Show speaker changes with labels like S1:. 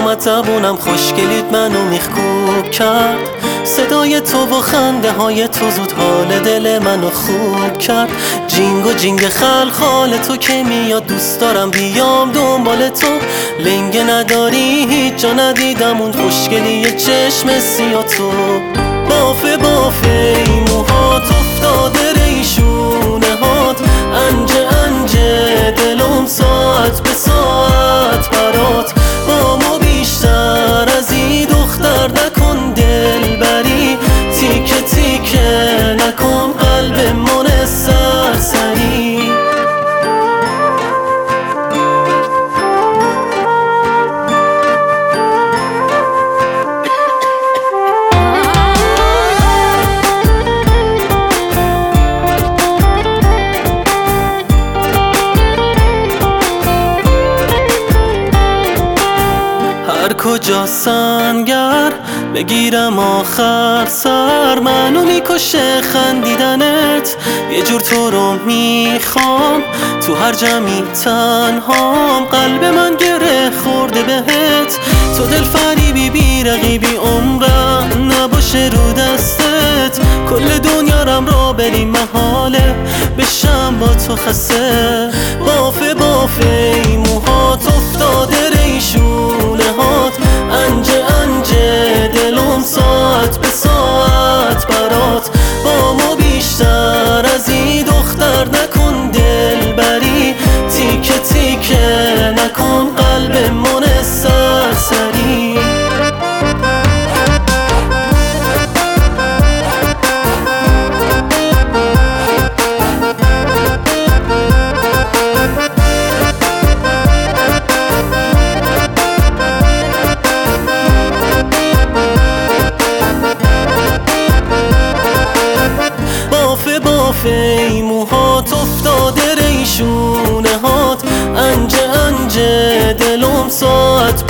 S1: اومد زبونم خوشگلیت منو میخکوب کرد. صدای تو و خنده های تو زود حال دل منو خوب کرد. جینگ و جینگ خلخال تو که میاد دوست دارم بیام دنبال تو. لنگه نداری هیچ جا ندیدم اون خوشگلی چشم سیاه تو. بافه بافه ای موهات افتاده ریشونه هات. انجه انجه دلم ساعت به ساعت برات. با ما بیشتر از این دختر نکن دل بری. تیکه تیکه نکن قلب من سرسری. هر کجا سنگر بگیرم آخر سر منو میکشه خندیدنت. یه جور تو رو میخوام تو هر جمعی تنهام. قلب من گره خورده بهت. تو دل فریبی بی رقیبی عمرم نباشه رو دستت. کل دنیا رم را بریم محاله بشم با تو خسته. بافه بافه ای موهات افتاده ریشونه هات. انجه انجه دلم ساعت به ساعت برات. با ما بیشتر از این دختر نکن دل بری. تیکه تیکه نکن قلب من سرسری. بافه ای موهات افتاده ریشونه هات. انجه انجه دلم ساعت